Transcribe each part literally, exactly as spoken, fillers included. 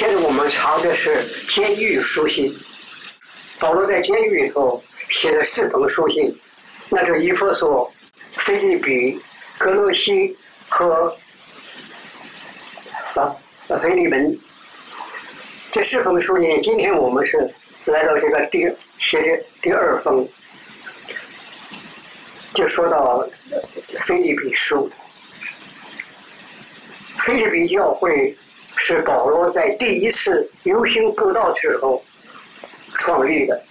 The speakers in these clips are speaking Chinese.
现在我们查的是监狱书信，保罗在监狱里头写了四封书信，那就以弗所、腓立比、哥罗西和啊腓利门这四封书信。今天我们是来到这个第写的第二封，就说到腓立比书。腓立比教会是保罗在第一次游行布道之后创立的。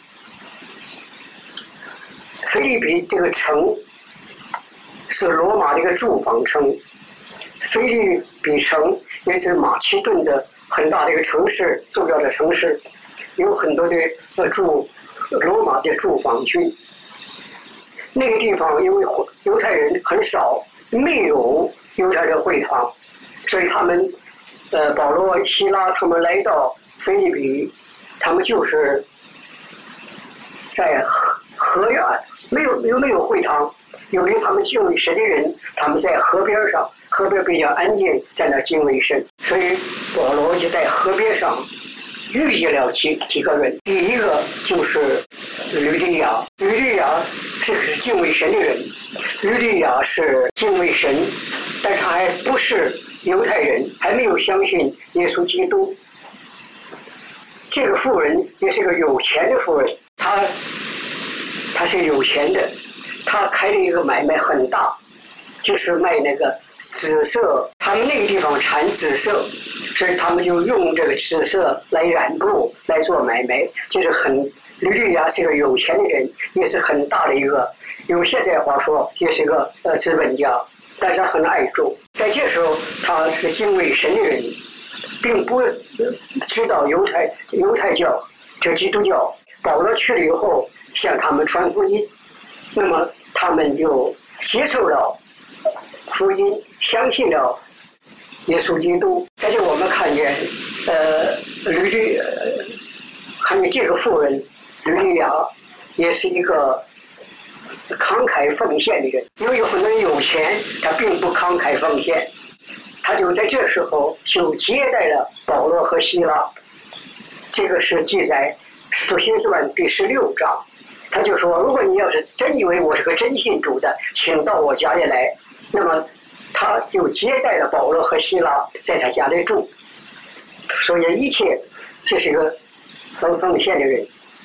腓立比这个城是罗马的一个驻防城，腓立比城也是马其顿的很大的一个城市，重要的城市，有很多的呃驻罗马的驻防军。那个地方因为犹太人很少，没有犹太的会堂，所以他们呃保罗、希拉他们来到腓立比，他们就是在河河岸，没有没有没有会堂，由于他们敬畏神的人，他们在河边上，河边比较安静，在那敬畏神，所以保罗就在河边上遇见了几几个人。第一个就是吕利亚，吕利亚这是敬畏神的人，吕利亚是敬畏神，但他还不是犹太人，还没有相信耶稣基督。这个妇人也是个有钱的妇人，她她是有钱的，她开了一个买卖很大，就是卖那个紫色，他们那个地方产紫色，所以他们就用这个紫色来染布来做买卖，就是很吕利亚是个有钱的人，也是很大的一个，用现代话说也是个呃资本家，但是很爱主。在这时候他是敬畏神的人，并不知道犹太犹太教就基督教。保罗去了以后向他们传福音，那么他们就接受了福音，相信了耶稣基督。在这我们看见呃吕利呃看见这个妇人吕利亚也是一个慷慨奉献的人，因为有很多人有钱，他并不慷慨奉献，他就在这时候就接待了保罗和希拉。这个是记载《使徒行传》第十六章，他就说，如果你要是真以为我是个真信主的，请到我家里来。那么他就接待了保罗和希拉，在他家里住，所以一切这是一个很奉献的人。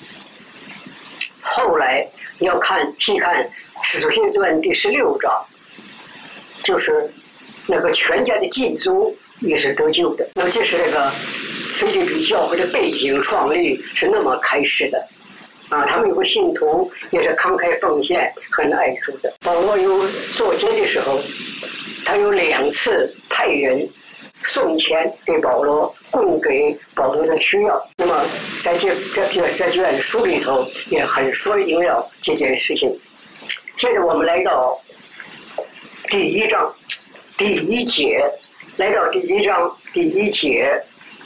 后来你要看细看《使徒行传》第十六章，就是那个全家的禁足也是得救的。那么这是那个腓立比教会的背景创立是那么开始的啊，他们有个信徒也是慷慨奉献，很爱主的。保罗有做监的时候，他有两次派人送钱给保罗，供给保罗的需要。那么在这这这这卷书里头也很说明了这件事情。现在我们来到第一章第一节，来到第一章第一节，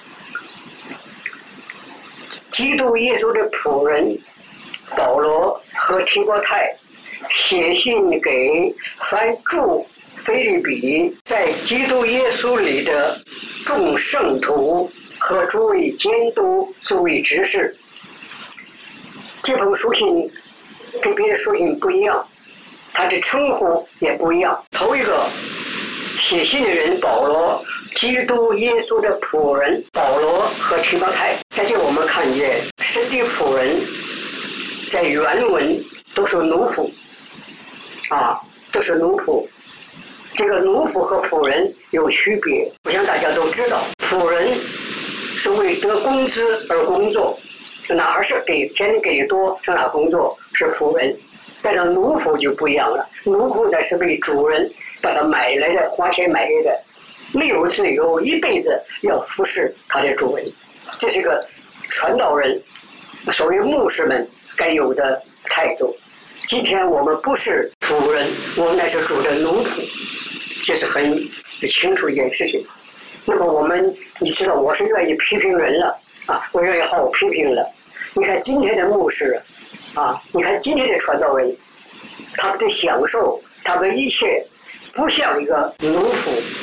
基督耶稣的仆人保罗和提摩太写信给凡住腓立比在基督耶稣里的众圣徒和诸位监督、诸位执事。这封书信跟别的书信不一样，它的称呼也不一样。头一个写信的人保罗，基督耶稣的仆人保罗和提摩太。在这我们看见神的仆人在原文都是奴仆啊，都是奴仆。这个奴仆和仆人有区别，我想大家都知道，仆人是为得工资而工作，哪怕是给钱给多上哪工作是仆人。但是奴仆就不一样了，奴仆呢是被主人把他买来的，花钱买来的，没有自由，一辈子要服侍他的主人。这是个传道人，所谓牧师们该有的态度。今天我们不是主人，我们乃是主的奴仆，这是很清楚一件事情。那么我们，你知道我是愿意批评人了啊，我愿意好好批评了。你看今天的牧师啊，你看今天的传道人，他们的享受，他们一切不像一个奴仆，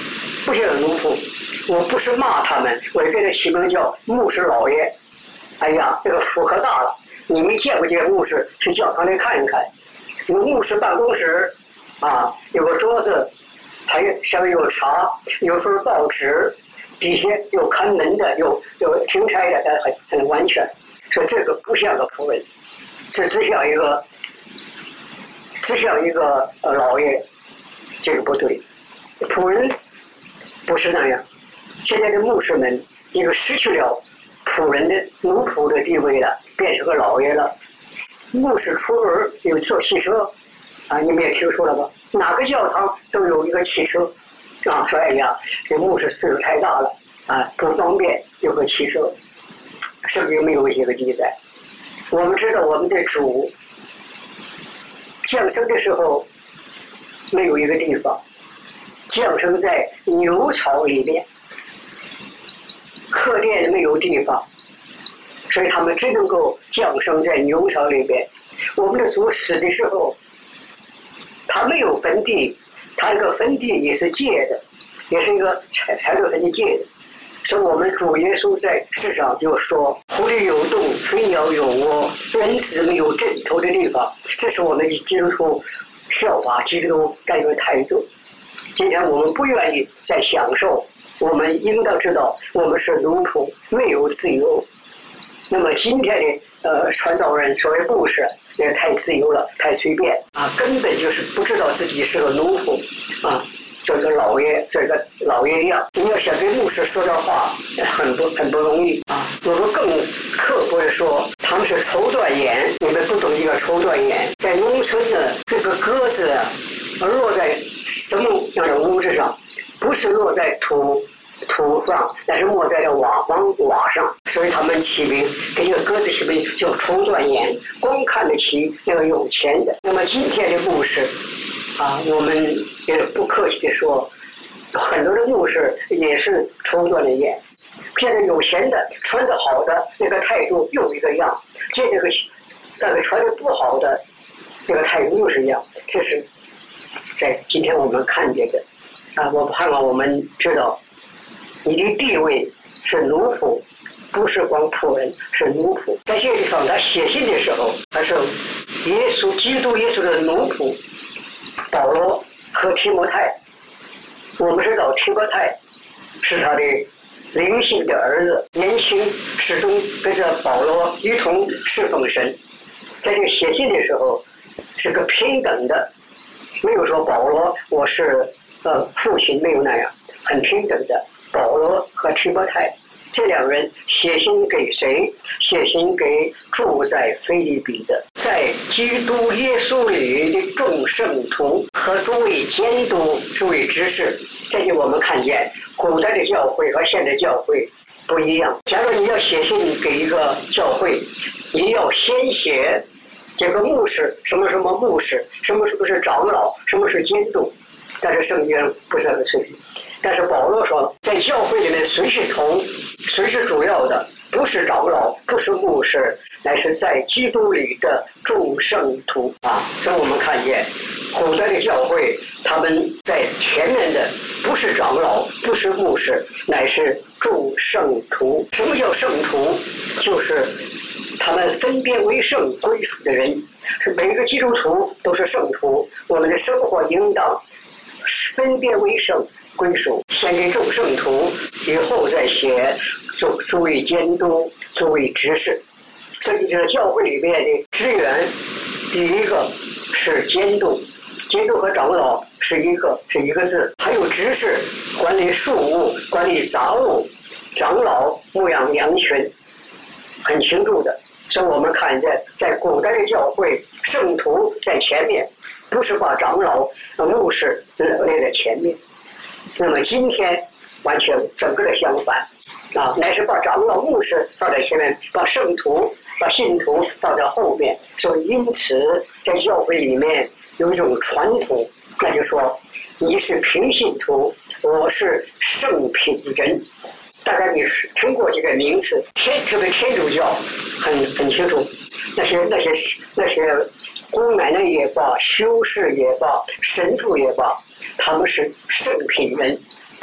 不像奴仆。我不是骂他们，我给他起名叫牧师老爷。哎呀，这个福可大了！你没见过这个牧师，去教堂里看一看。有牧师办公室，啊，有个桌子，还有上面有茶，有份报纸，底下有看门的，有有听差的，很很完全。说这个不像个仆人，这只像一个，只像一个呃老爷，这个不对。仆人不是那样。现在的牧师们，一个失去了仆人的奴仆的地位了，变成个老爷了。牧师出门有坐汽车，啊，你们也听说了吧？哪个教堂都有一个汽车，啊，说哎呀，这牧师岁数太大了，啊，不方便有个汽车。圣经没有这个记载。我们知道我们的主降生的时候没有一个地方，降生在牛槽里面。客店没有地方，所以他们只能够降生在牛槽里边。我们的主死的时候，他没有坟地，他那个坟地也是借的，也是一个财财主坟地借的。所以我们主耶稣在世上就说：“狐狸有洞，飞鸟有窝，人子没有枕头的地方。”这是我们基督徒效法基督该有的态度。今天我们不愿意再享受。我们应当知道，我们是奴仆，没有自由。那么今天的呃传道人，所谓牧师，也太自由了，太随便啊，根本就是不知道自己是个奴仆啊，做一个老爷，做一个老爷样。你要想跟牧师说的话，很不很不容易啊。我们更刻薄的说，他们是绸缎眼，你们不懂这个绸缎眼，在农村的这个鸽子落在什么样的屋子上？不是落在土土上，但是落在了瓦房瓦上，所以他们起名给这个鸽子起名叫绸缎眼，光看得起那个有钱的。那么今天的牧师啊，我们也不客气的说，很多的牧师也是绸缎的眼。现在有钱的穿得好的那个态度又一个样，这那个那个穿得不好的那个态度又是一样。这是在今天我们看见的。啊，我盼望我们知道，你的地位是奴仆，不是光仆人，是奴仆。在这个地方，他写信的时候，他是耶稣基督耶稣的奴仆保罗和提摩太。我们知道提摩太是他的灵性的儿子，年轻始终跟着保罗一同侍奉神。在这个写信的时候，是个平等的，没有说保罗我是。呃，父亲没有那样，很平等的。保罗和提摩太这两人写信给谁？写信给住在腓立比的，在基督耶稣里的众圣徒和诸位监督、诸位执事。这里我们看见古代的教会和现代教会不一样。假如你要写信给一个教会，你要先写这个牧师，什么什么牧师，什么什么是长老，什么是监督。但是圣经不是那个事情，但是保罗说，在教会里面谁是头，谁是主要的，不是长老，不是牧师，乃是在基督里的众圣徒啊。所以我们看见古代的教会，他们在前面的不是长老，不是牧师，乃是众圣徒。什么叫圣徒？就是他们分别为圣归属的人，是每个基督徒都是圣徒。我们的生活应当分别为圣归属，先给众圣徒，以后再写诸诸位监督、诸位执事。所以这个教会里面的职员，第一个是监督，监督和长老是一个是一个字，还有执事，管理庶务、管理杂物，长老牧养羊群，很清楚的。所以我们看见，在古代的教会，圣徒在前面，不是把长老、牧师列在前面。那么今天完全整个的相反，啊，乃是把长老、牧师放在前面，把圣徒、把信徒放在后面。所以因此，在教会里面有一种传统，那就说你是平信徒，我是圣品人。大概你是听过这个名词，天特别天主教很很清楚，那些那些那些姑奶奶也罢，修士也罢，神父也罢，他们是圣品人，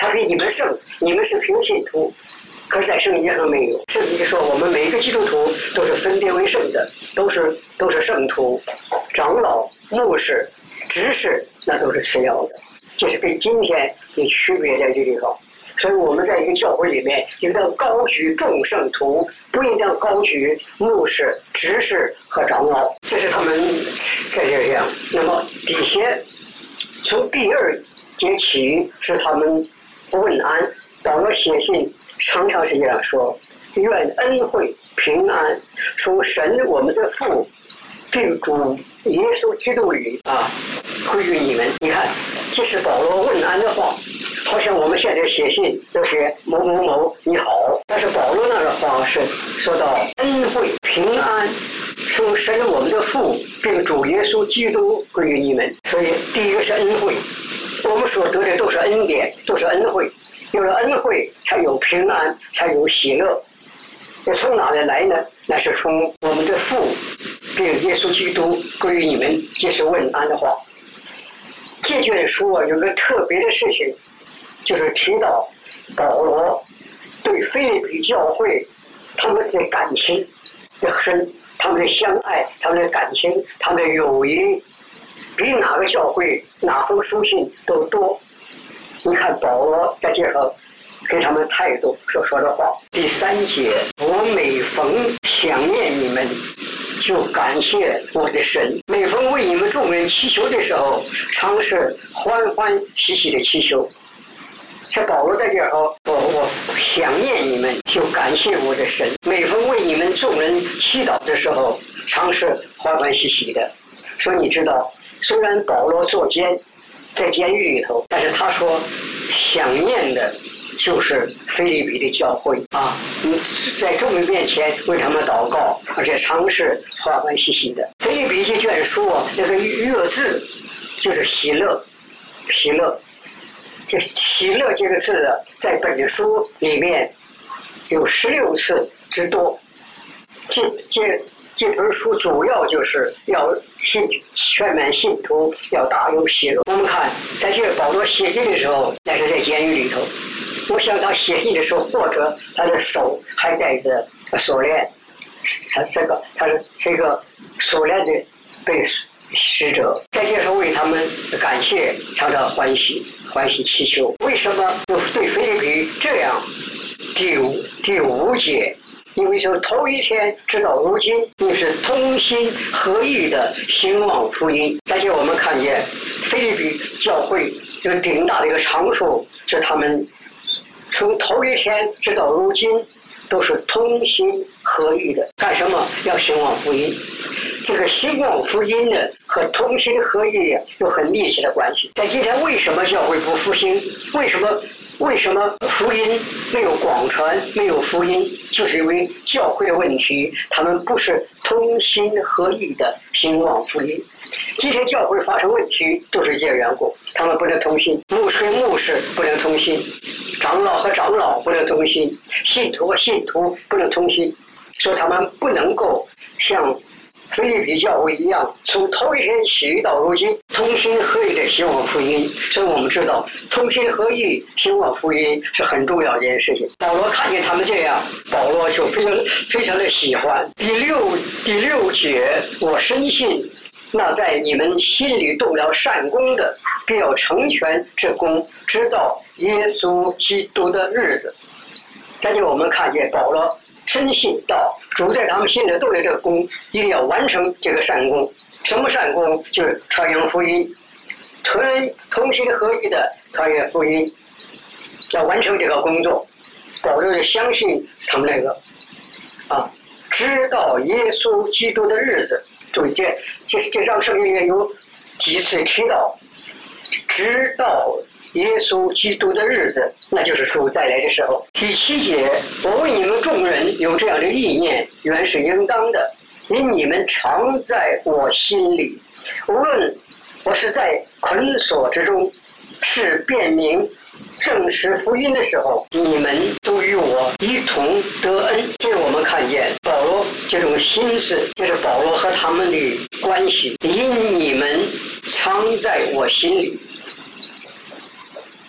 他比你们圣，你们是平信徒。可是在圣经上没有，圣经说我们每一个基督徒都是分别为圣的，都是都是圣徒，长老、牧师、执事，那都是次要的，这是跟今天的区别在这地方。所以我们在一个教会里面，应当高举众圣徒，不应当高举牧师、执事和长老，这是他们在这样。那么底下从第二节起是他们问安，保罗写信常常是这样说：愿恩惠平安从神我们的父并主耶稣基督里啊归于你们。你看，这是保罗问安的话，好像我们现在写信都写某某某你好，但是保罗那个话是说到恩惠平安从神我们的父并主耶稣基督归于你们。所以第一个是恩惠，我们所得的都是恩典，都是恩惠，有了恩惠才有平安，才有喜乐。这从哪里来呢？那是从我们的父并耶稣基督归于你们，这是问安的话。这卷书啊有个特别的事情，就是提到保罗对腓立比教会他们的感情的深，他们的相爱，他们的感情，他们的友谊，比哪个教会哪封书信都多。你看保罗在这上给他们态度所说的话。第三节，我每逢想念你们，就感谢我的神，每逢为你们众人祈求的时候，常是欢欢喜喜的祈求。在保罗在这儿，我我想念你们，就感谢我的神，每逢为你们众人祈祷的时候，常是欢欢喜喜的。所以你知道，虽然保罗坐监，在监狱里头，但是他说想念的就是腓立比的教会啊，在众人面前为他们祷告，而且常是欢欢喜喜的。腓立比这卷书啊，这个乐字就是喜乐，喜乐。这喜乐这个字啊，在本书里面有十六次之多。这这这本书主要就是要信劝勉信徒要大有喜乐。我们看，在这个保罗写信的时候，那是在监狱里头。我想他写信的时候，或者他的手还带着锁链，他这个他是这个锁链的被使者，在这时候为他们感谢，常常欢喜欢喜祈求。为什么对腓立比这样？第五第五节，因为从头一天直到如今，你是同心合意的兴旺福音。而且我们看见腓立比教会这个顶大的一个长处，是他们从头一天直到如今都是同心合意的。干什么？要兴旺福音。这个兴旺福音呢，和同心合意有很密切的关系。在今天，为什么教会不复兴？为什么为什么福音没有广传，没有福音？就是因为教会的问题，他们不是同心合意的兴旺福音。今天教会发生问题，都是这个缘故，他们不能同心，牧师和牧师不能同心，长老和长老不能同心，信徒和信徒不能同心，所以他们不能够像腓立比教会一样，从头一天起到如今，同心合意的兴旺福音。所以我们知道，同心合意兴旺福音是很重要的一件事情。保罗看见他们这样，保罗就非常非常的喜欢。第六第六节，我深信，那在你们心里动了善功的，必要成全这功，直到耶稣基督的日子。在这我们看见保罗深信到主在他们心里动的这个功，一定要完成这个善功。什么善功？就是传扬福音，同同心合意的传扬福音，要完成这个工作。保罗就相信他们那个啊，直到耶稣基督的日子。注意，这这这张圣经里面有几次提到，直到耶稣基督的日子，那就是主再来的时候。第七节，我为你们众人有这样的意念，原是应当的，因你们常在我心里，无论我是在捆锁之中，是辨明证实福音的时候，你们都与我一同得恩。这是我们看见保罗这种心思，这是保罗和他们的关系，因你们常在我心里。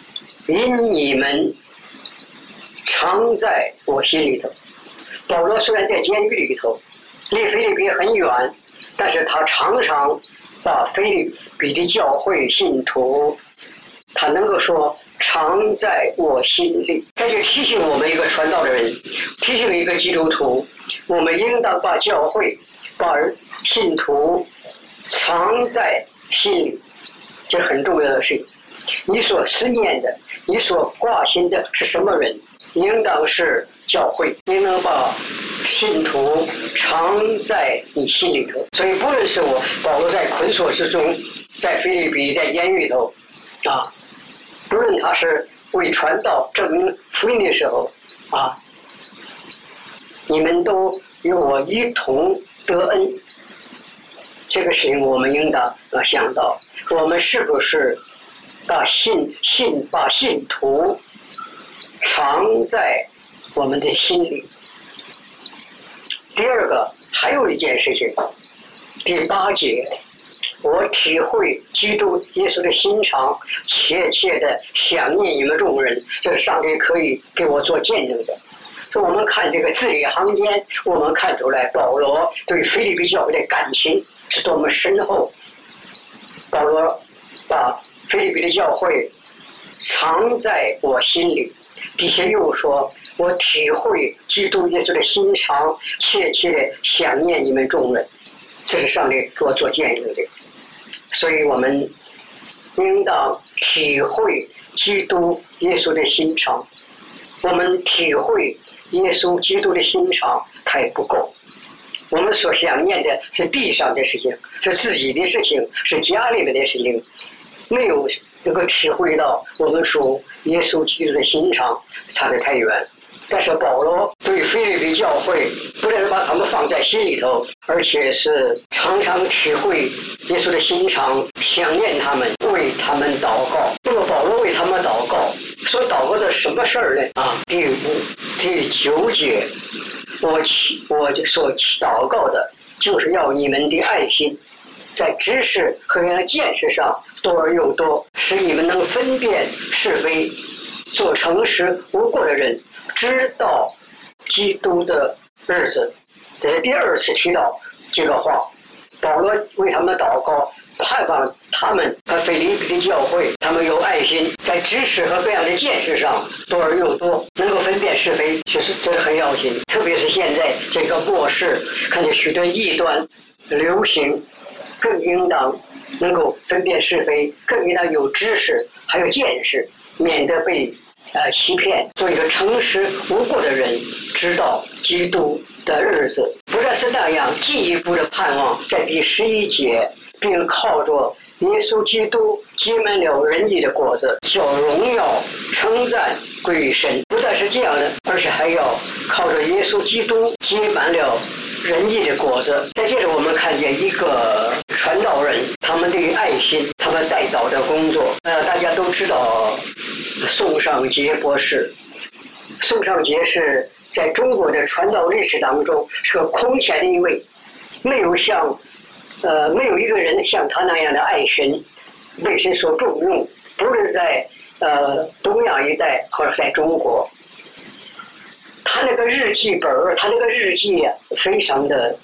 因你们常在我心里头。保罗虽然在监狱里头，离腓立比很远，但是他常常把腓立比的教会信徒，他能够说常在我心里。这就提醒我们一个传道的人，提醒一个基督徒，我们应当把教会、把信徒常在心里，这很重要的事情。你所思念的，你所挂心的是什么人？应当是教会，应当把信徒常在你心里头。所以不论是我保罗在捆锁之中，在腓立比，在监狱头啊，不论他是为传道证明福音的时候啊，你们都与我一同得恩。这个事情我们应当啊想到，我们是不是把信信把信徒常在我们的心里。第二个，还有一件事情，第八节，我体会基督耶稣的心肠，切切的想念你们众人，这是上帝可以给我做见证的。所以我们看这个字里行间，我们看出来保罗对腓立比教会的感情是多么深厚。保罗把腓立比的教会藏在我心里，底下又说，我体会基督耶稣的心肠，切切的想念你们众人，这是上帝给我做见证的。所以我们应当体会基督耶稣的心肠，我们体会耶稣基督的心肠还不够。我们所想念的是地上的事情，是自己的事情，是家里面的事情，没有能够体会到我们属耶稣基督的心肠，差得太远。但是保罗对腓立比教会不但是把他们放在心里头，而且是常常体会耶稣的心肠，想念他们，为他们祷告。那么保罗为他们祷告，所祷告的什么事儿呢？啊，第五、第九节，我我所祷告的就是要你们的爱心，在知识和见识上多而又多，使你们能分辨是非，做诚实无过的人，知道基督的日子。这是第二次提到这个话。保罗为他们祷告，盼望他们和腓立比的教会，他们有爱心，在知识和各样的见识上多而又多，能够分辨是非，其实这是很要紧。特别是现在这个末世，看见许多异端流行，更应当能够分辨是非，更应当有知识还有见识，免得被呃欺骗，做一个诚实无过的人，知道基督的日子。不但是那样，进一步的盼望在第十一节，并靠着耶稣基督结满了仁义的果子，叫荣耀称赞归于神。不但是这样的，而且还要靠着耶稣基督结满了仁义的果子。再接着我们看见一个传道人，他们的爱心，他们带导的工作。呃，大家都知道宋尚杰博士。宋尚杰是在中国的传道历史当中是个空前的一位，没有像呃没有一个人像他那样的爱神，被神所重用，不论在呃东亚一带或者在中国。他那个日记本儿，他那个日记啊，非常的，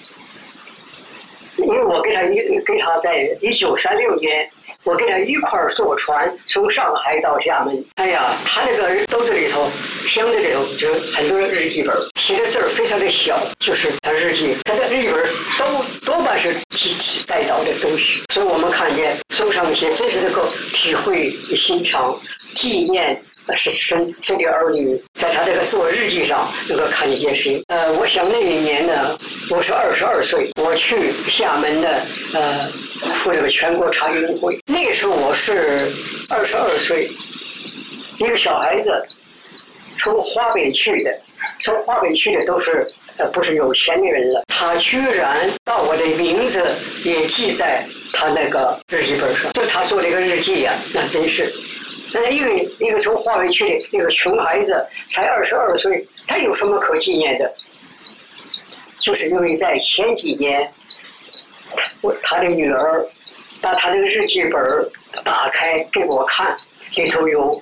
因为我跟他一跟他在一九三六年，我跟他一块儿坐船从上海到厦门。哎呀，他那个兜子里头、箱子里头就很多日记本，写的字儿非常的小，就是他日记，他的日记本都多半是带到的东西。所以我们看见宋尚杰真是能够体会心肠，纪念是神神的儿女，在他这个做日记上能够看见一件事情。呃，我想那一年呢，我是二十二岁，我去厦门的呃赴这个全国茶运会。那个时候我是二十二岁，一个小孩子，从华北去的，从华北去的都是呃不是有钱的人了。他居然把我的名字也记在他那个日记本上，就他做这个日记呀、啊，那真是。那一个一个从华北去的一个穷孩子，才二十二岁，他有什么可纪念的？就是因为在前几年，我他的女儿把他那个日记本打开给我看，里头有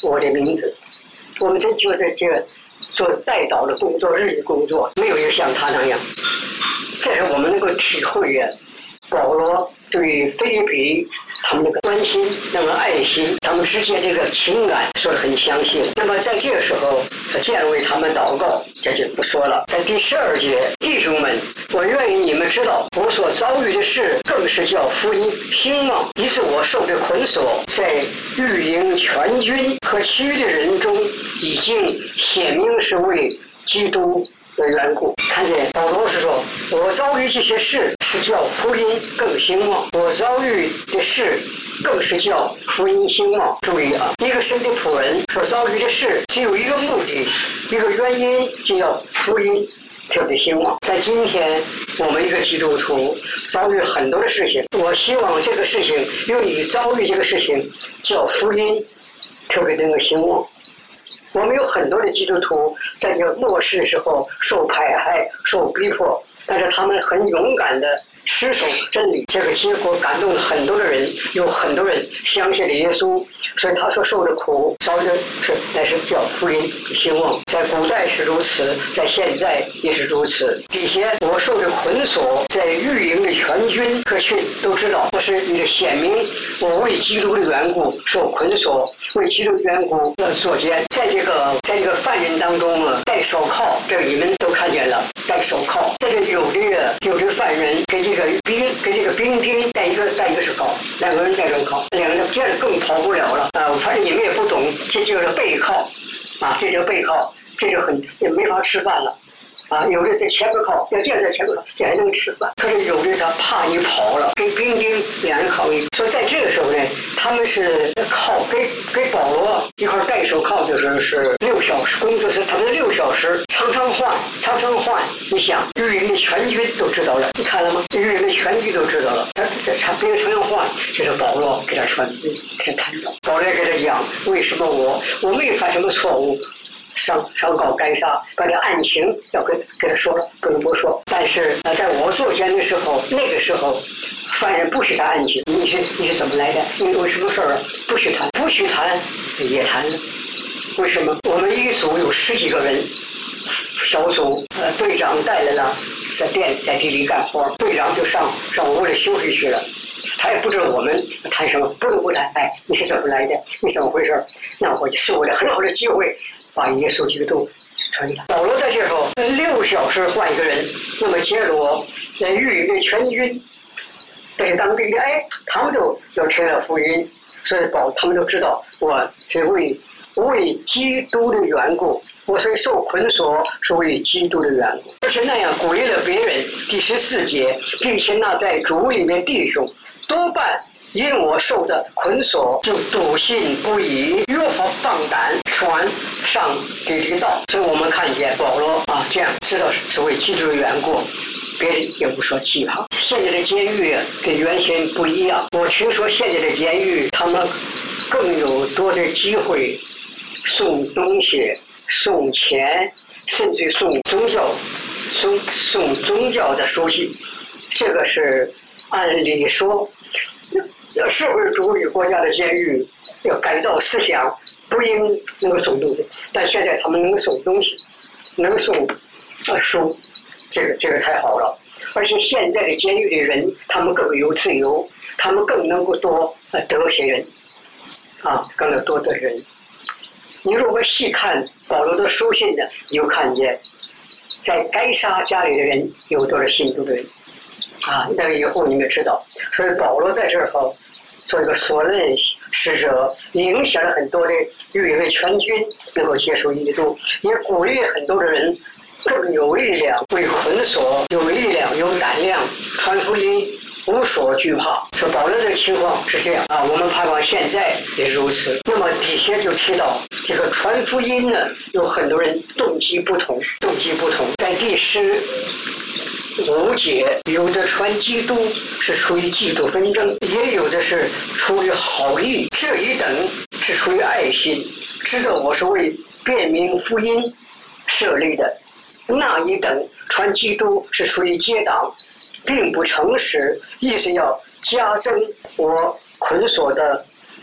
我的名字。我们真觉得这个做代祷的工作、日语工作，没有一个像他那样。这是我们能够体会呀，保罗对腓立比他们那个关心、那个爱心，他们之间这个情感说得很详细。那么在这个时候，他见为他们祷告，这就不说了。在第十二节，弟兄们，我愿意你们知道，我所遭遇的事，更是叫福音兴旺，以致我受的捆锁，在御营全军和其余的人中，已经显明是为基督的缘故。看见保罗是说，我遭遇这些事是叫福音更兴旺，我遭遇的事更是叫福音兴旺。注意啊，一个神的仆人所遭遇的事只有一个目的，一个原因，就要福音特别兴旺。在今天我们一个基督徒遭遇很多的事情，我希望这个事情由你遭遇这个事情叫福音特别能够兴旺。我们有很多的基督徒在这个末世的时候受迫害、受逼迫，但是他们很勇敢的持守真理，这个结果感动了很多的人，有很多人相信了耶稣，所以他所受的苦遭的是乃是叫福音兴旺。在古代是如此，在现在也是如此。底下我受的捆锁，在御营的全军和群都知道，我是一个显明我为基督的缘故受捆锁，为基督的缘故呃作奸。在这个在这个犯人当中啊，戴手铐，这个你们都看见了，戴手铐。这个有这个有这个犯人给这个兵给这个兵丁戴一个戴一个手铐，两个人戴手铐，两个人这样更跑不了了啊！反正你们也不懂，这就是背靠啊，这就是背靠，这就很也没法吃饭了。啊，有的在前边靠，要这样在前边靠，这还能吃饭。可是有的他怕你跑了，跟兵丁两人靠一，所以在这个时候呢，他们是靠给给保罗一块戴手铐，就是是六小时，工作是他们的六小时，常常换，常常换。你想，御营的全军都知道了，你看了吗？御营的全军都知道了，他这常别人常常换，这是保罗给他传，给他谈到。保罗给他讲，为什么我我没有犯什么错误？上上告该杀，把这案情要跟跟他说了，不能不说。但是呃，在我作奸的时候，那个时候，犯人不许谈案情。你是你是怎么来的？你有什么事儿不许谈？不许谈也谈了。为什么？我们一组有十几个人，小组呃队长带来了，在店在地里干活，队长就上上屋里休息去了。他也不知道我们谈什么，不能不谈。哎，你是怎么来的？你怎么回事？那我是我的很好的机会。把耶稣基督传给他。保罗在这时候六小时换一个人，那么接着我在御营全军，这些当兵的，哎，他们都要听了福音，所以保他们都知道我是为为基督的缘故，我所以受捆锁是为基督的缘故，而且那样鼓励了别人。第十四节，并且那在主里面弟兄多半因我受的捆锁，就笃信不疑，越发放胆传上帝的道。所以我们看见保罗啊，这样知道是为基督的缘故，别人也不说惧怕。现在的监狱跟原先不一样，我听说现在的监狱他们更有多的机会送东西、送钱，甚至送宗教、送送宗教的书信。这个是按理说。社会主义国家的监狱要改造思想，不应能够送东西，但现在他们能送东西，能送呃书，这个这个太好了。而且现在的监狱的人，他们更有自由，他们更能够多呃得些人，啊，更能多得人。你如果细看保罗的书信呢，你就看见，在该杀家里的人有多少信主的人。啊，那个以后你们知道，所以保罗在这儿后做一个所任使者，影响了很多的御营的全军能够接受基督，也鼓励很多的人更有力量为捆锁，有力量有胆量传福音，无所惧怕。说保罗的情况是这样啊，我们盼望现在也如此。那么底下就提到这个传福音呢，有很多人动机不同，动机不同，在第十五节，有的传基督是出于嫉妒纷争，也有的是出于好意，这一等是出于爱心，知道我是为辨明福音设立的；那一等传基督是出于结党，并不诚实，意思要加增我捆锁的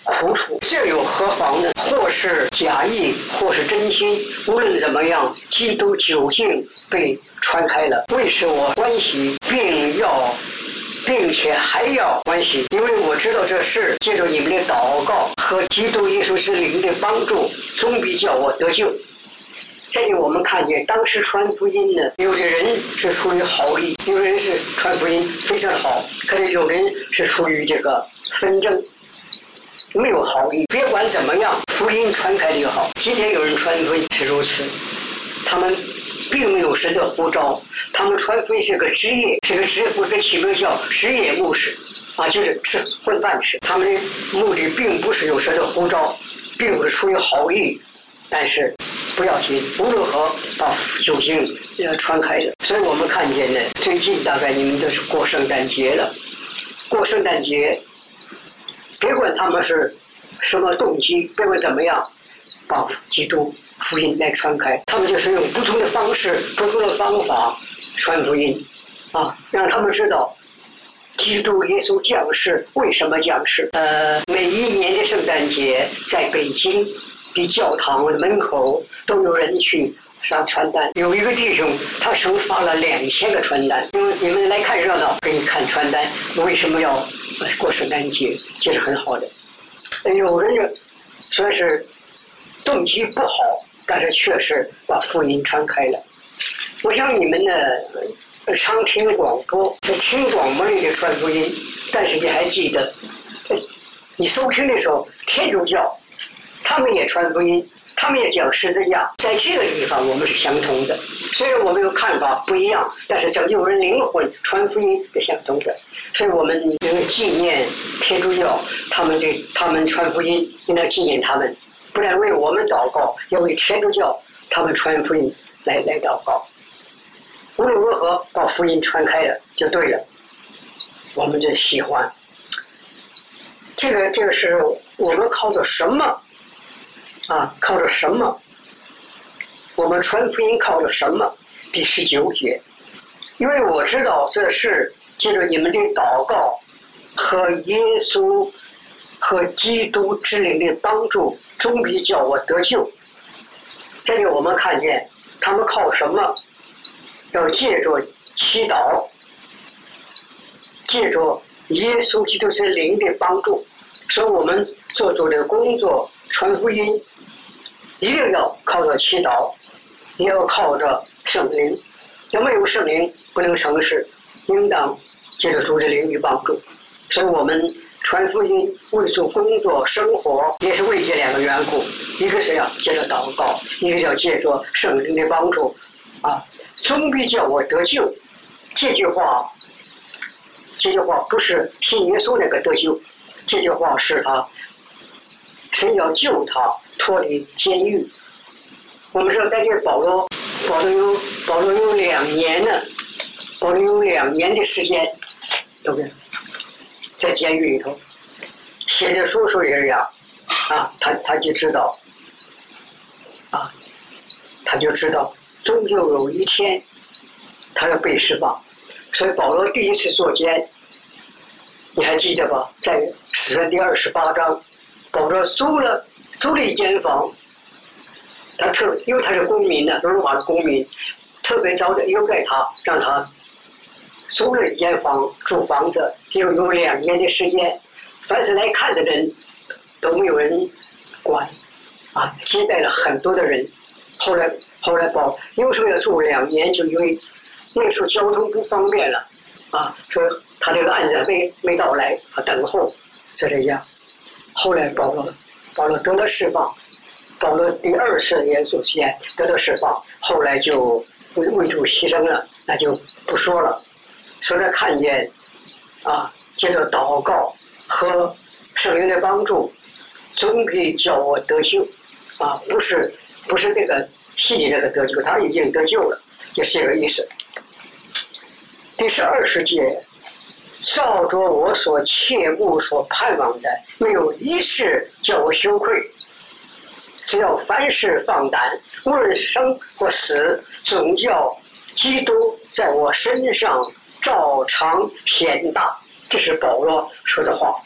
苦楚，这又何妨呢？或是假意，或是真心，无论怎么样，基督究竟被传开了。为使我欢喜，并要，并且还要欢喜，因为我知道这事借着你们的祷告和基督耶稣之灵的帮助，终必叫我得救。这里我们看见，当时传福音呢，有的人是出于好意，有的人是传福音非常好，可是有人是出于这个纷争，没有好意。别管怎么样，福音传开就好。今天有人传福音是如此，他们并没有神的呼召，他们传福音是个职业，是个职业，不是起名叫职业牧师啊，就是吃混饭吃。他们的目的并不是有神的呼召，并不是出于好意，但是不要紧，无论如何把救星呃传开了。所以我们看见呢，最近大概你们都是过圣诞节了，过圣诞节，别管他们是什么动机，别管怎么样，把基督福音来传开，他们就是用不同的方式、不同的方法传福音，啊，让他们知道基督耶稣降世为什么降世。呃，每一年的圣诞节，在北京的教堂的门口都有人去上传单。有一个弟兄，他手发了两千个传单。因为你们来看热闹，给你看传单，为什么要过圣诞节？这是很好的。有人就说是动机不好，但是确实把福音传开了。我想你们呢，常听广播，听广播里的传福音，但是你还记得，你收听的时候，天主教他们也传福音，他们也讲十字架，在这个地方我们是相同的。虽然我们有看法不一样，但是拯救人灵魂、传福音是相同的。所以我们应该纪念天主教，他们这他们传福音，应该纪念他们，不但为我们祷告，要为天主教他们传福音来来祷告。无论如何，把福音传开了就对了。我们就喜欢这个，这个是我们靠着什么啊？靠着什么？我们传福音靠着什么？第十九节，因为我知道这是借着你们的祷告和耶稣和基督之灵的帮助，终必叫我得救。这里我们看见他们靠什么？要借着祈祷，借着耶稣基督之灵的帮助。所以我们做主的工作，传福音，一定要靠着祈祷，也要靠着圣灵。要没有圣灵，不能成事，应当借着主的灵的帮助。所以我们传福音、为主工作、生活，也是为这两个缘故：一个是要借着祷告，一个要借着圣灵的帮助。啊，终必叫我得救。这句话，这句话不是信耶稣那个得救，这句话是他神要救他脱离监狱。我们知道，在这保罗，保罗有保罗有两年呢，保罗有两年的时间，对不对？在监狱里头写的书书也是这样啊，他他就知道啊，他就知道。终究有一天，他要被释放。所以保罗第一次坐监，你还记得吧？在使徒第二十八章，保罗租了租了一间房，他特因为他是公民呢，罗马的公民，特别早的优待他，让他租了一间房住房子，又有两年的时间，凡是来看的人都没有人管，啊，接待了很多的人。后来后来保有时候要住两年，就因为那时候交通不方便了，啊，说他这个案子没没到来，啊，等候是这样。后来保罗保罗得了释放，保罗第二次也主监得了释放，后来就为为主牺牲了，那就不说了。所以他看见啊，借着祷告和圣灵的帮助，终必叫我得救，啊，不是。不是这个细节这个得救，他已经得救了，就是这个意思。第十二十节，照着我所切慕、所盼望的，没有一事叫我羞愧。只要凡事放胆，无论生或死，总叫基督在我身上照常显大。这是保罗说的话。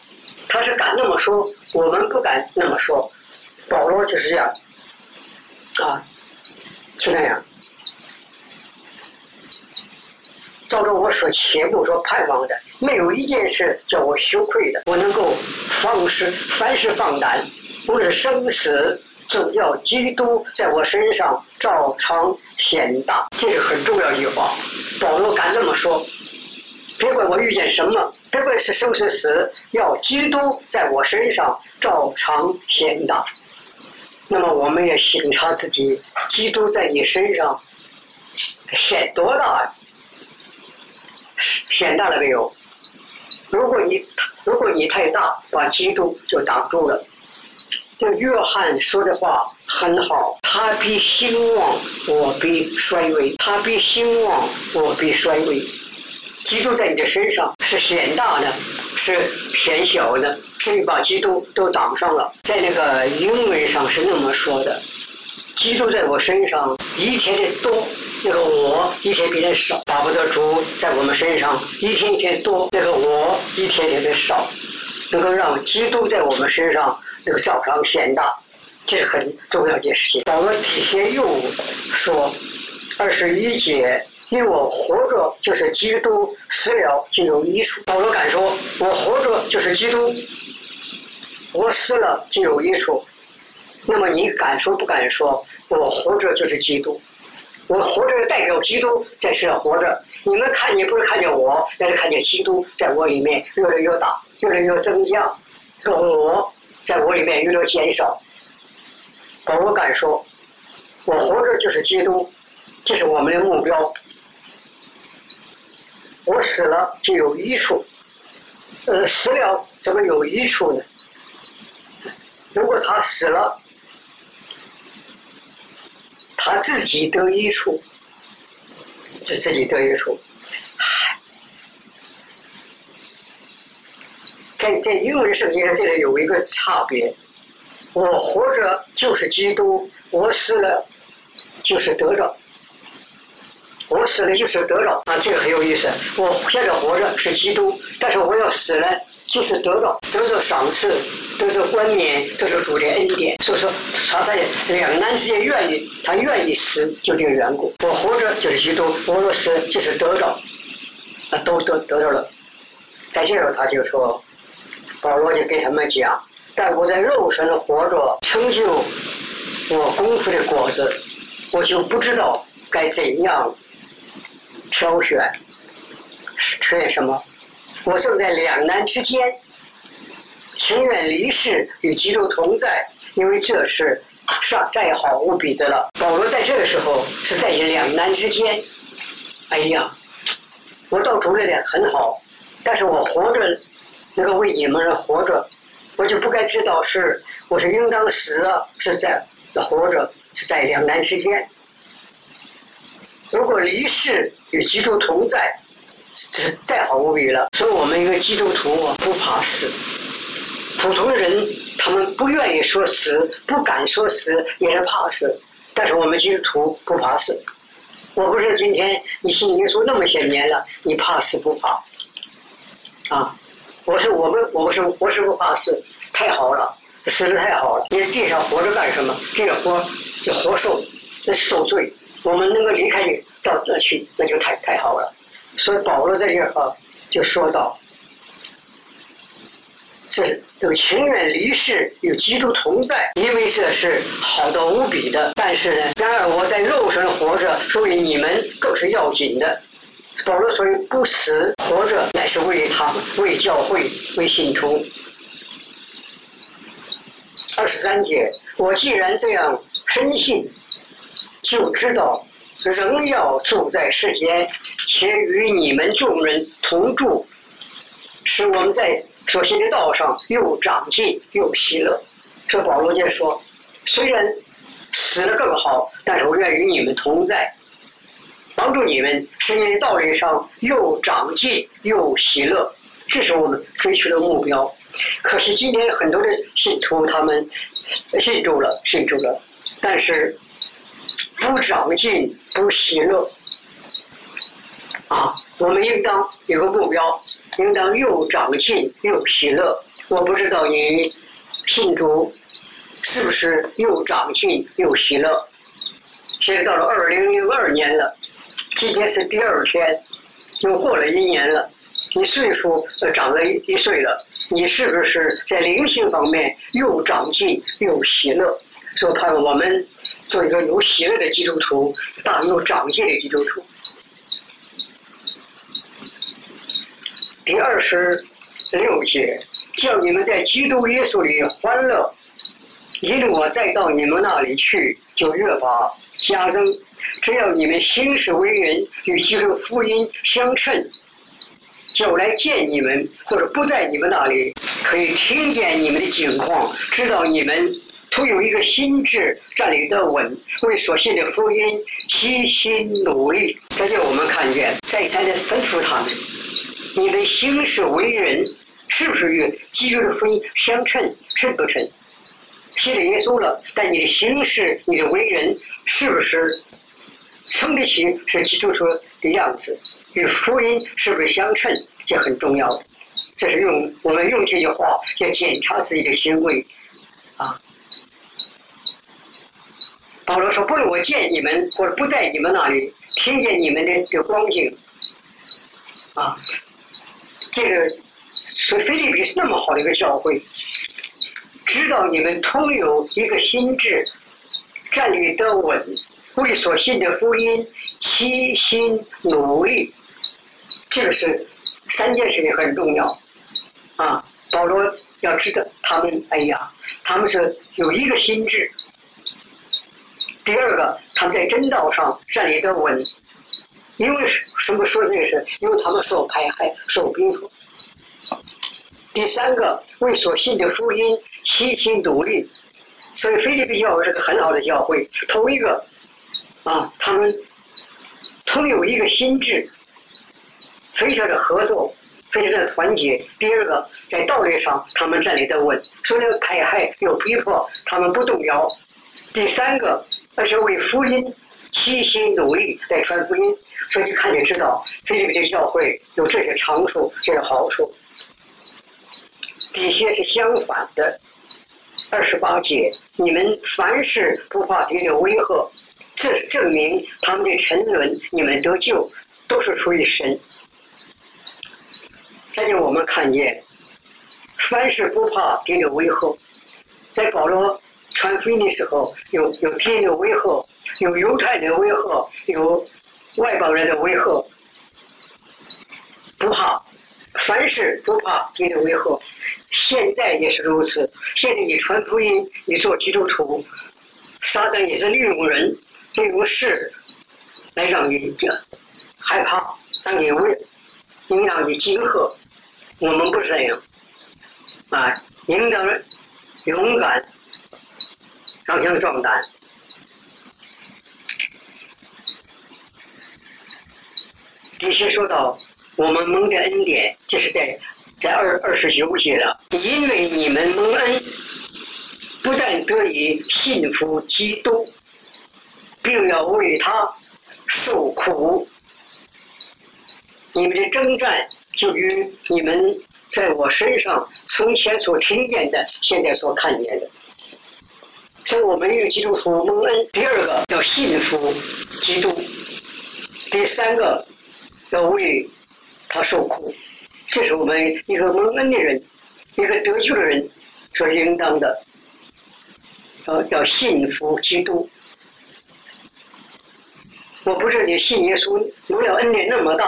他是敢那么说，我们不敢那么说。保罗就是这样，啊，是那样。照着我所切慕所盼望的，没有一件事叫我羞愧的。我能够放肆，凡事放胆，无论生死，总要基督在我身上照常显大。这是很重要一句话。保罗敢这么说，别管我遇见什么，别管是生是死，要基督在我身上照常显大。那么我们也省察自己，基督在你身上显多大呀？显大了没有？如果你如果你太大，把基督就挡住了。这约翰说的话很好，他必兴旺，我必衰微；他必兴旺，我必衰微。基督在你的身上是显大的，是显小的，至于把基督都挡上了。在那个英文上是那么说的：基督在我身上一天天多，那个我一天比人少，巴不得主在我们身上一天一天多，那个我一天天的少，能够让基督在我们身上那个照常显大，这是很重要的事情。保罗底下又说二十一节，因为我活着就是基督，死了就有益处。保罗敢说，我活着就是基督，我死了就有益处。那么你敢说不敢说？我活着就是基督，我活着代表基督在世上活着。你们看见不是看见我，那是看见基督在我里面越来越大，越来越增加，这我在我里面越来越减少。保罗敢说，我活着就是基督，这是我们的目标。我死了就有益处，呃，死了怎么有益处呢？如果他死了，他自己得益处，是自己得益处。在在英文圣经上，这里有一个差别：我活着就是基督，我死了就是得着。我死了就是得着啊，这个很有意思。我现在活着是基督，但是我要死了就是得着，得着赏赐，得着冠冕，得着主的恩典。所以说他在两难之间愿意，他愿意死就这个缘故。我活着就是基督，我若死就是得着，啊，都得得着了。在这儿他就说，保罗就给他们讲，但我在肉身活着，成就我功夫的果子，我就不知道该怎样挑选，挑选什么？我正在两难之间，情愿离世与基督同在，因为这是上再好无比的了。保罗在这个时候是在两难之间。哎呀，我到主那里很好，但是我活着，那个为你们人活着，我就不该知道是我是应当死啊，是在活着，是在两难之间。如果离世与基督同在，是再好无比了。所以我们一个基督徒啊，不怕死。普通人他们不愿意说死，不敢说死，也是怕死。但是我们基督徒不怕死。我不是今天你信耶稣那么些年了，你怕死不怕？啊，我是我们，我是我是不怕死，太好了，死得太好了。你地上活着干什么？这个活就活受，这受罪。我们能够离开你到那去，那就太太好了。所以保罗在这儿就说到，这这个情愿离世与基督同在，因为这是好到无比的。但是呢，然而我在肉身活着，所以你们更是要紧的。保罗所以不死活着，乃是为他们、为教会、为信徒。二十三节，我既然这样深信，就知道仍要住在世间，且与你们众人同住，使我们在所信的道上又长进又喜乐。这保罗就说，虽然死了更好，但是我愿与你们同在，帮助你们使你的道理上又长进又喜乐，这是我们追求的目标。可是今天很多的信徒他们信主了信主了，但是不长进不喜乐啊！我们应当有个目标，应当又长进又喜乐。 我不知道你信主是不是又长进又喜乐。现在到了二零零二年了，今天是第二天，又过了一年了，你岁数呃长了一一岁了，你是不是在灵性方面又长进又喜乐？所以盼望我们做一个有喜乐的基督徒，大有长进的基督徒。第二十六节，叫你们在基督耶稣里欢乐，因我再到你们那里去，就越发加增。只要你们行事为人与基督福音相称，就来见你们，或者不在你们那里，可以听见你们的境况，知道你们徒有一个心志站立得稳，为所信的福音齐心努力。这就我们看见再三的吩咐他们，你的行事为人是不是与基督的福音相称？称不称？信了耶稣了，但你的行事、你的为人是不是称得起是基督徒的样子？与福音是不是相称？这很重要。这是用我们用这句话要检查自己的行为啊。保罗说：“不论我见你们，或者不在你们那里，听见你们的这光景啊，这个所以腓立比是那么好的一个教会，知道你们同有一个心志，站立得稳，为所信的福音齐心努力。”这个是三件事情很重要啊。保罗要知道他们，哎呀，他们是有一个心志。第二个，他们在真道上站立得稳，因为什么说这个事？因为他们受迫害、受逼迫。第三个，为所信的福音齐心努力。所以腓立比教会是个很好的教会。头一个啊，他们同有一个心志，非常的合作，非常的团结。第二个，在道理上他们站立得稳，虽然迫害有逼迫，他们不动摇。第三个，而且为福音齐心努力来传福音。所以你看就知道腓立比的教会有这些长处，这个好处。底下是相反的，二十八节，你们凡事不怕敌人威吓，这是证明他们的沉沦，你们得救都是出于神。这就我们看见，凡事不怕敌人威吓。在保罗传福音的时候，有有敌人的威吓，有犹太人的威吓，有外邦人的威吓，不怕，凡事不怕敌人威吓。现在也是如此。现在你传福音，你做基督徒，撒旦也是利用人、利用事来让你这害怕，让你为，应让你惊吓。我们不是这样啊，应当勇敢，刚强壮胆。底下说到我们蒙的恩典，这是在在二二十九节了。因为你们蒙恩，不但得以信服基督，并要为他受苦。你们的征战就与你们在我身上从前所听见的，现在所看见的。所以我们一个基督徒蒙恩，第二个要信服基督，第三个要为他受苦。这是我们一个蒙恩的人，一个得救的人所应当的，要要信服基督。我不知道你信耶稣有了恩典那么大，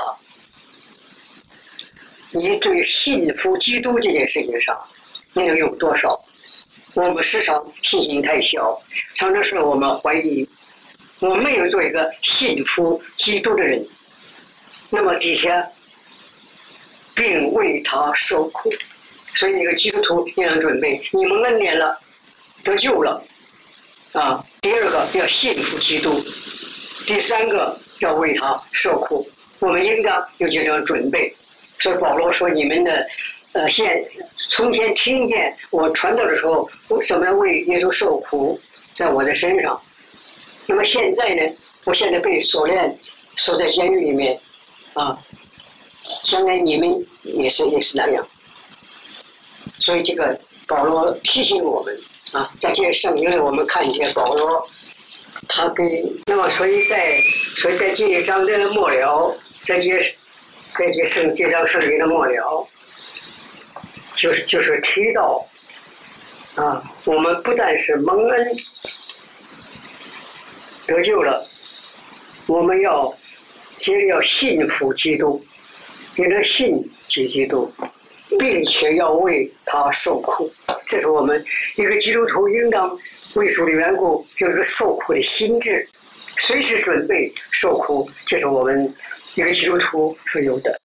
你对信服基督这件事情上，你能有多少？我们时常信心太小，常常使我们怀疑，我没有做一个信服基督的人。那么底下并为他受苦，所以一个基督徒应当准备，你们恩典了，得救了啊。第二个要信服基督，第三个要为他受苦，我们应当有这种准备。所以保罗说，你们的呃现从前听见我传道的时候，我怎么样为耶稣受苦，在我的身上。那么现在呢，我现在被锁链锁在监狱里面啊，将来你们也是也是那样。 所以这个保罗提醒我们啊，在这些圣经里我们看见保罗，他跟那么所以在所以在这一章的末了，在这在这圣这章圣经的末了，就是就是提到啊，我们不但是蒙恩得救了，我们要接着要信服基督，因为信基督，并且要为他受苦。这是我们一个基督徒应当为主的缘故有一个受苦的心智，随时准备受苦，这是我们一个基督徒所有的。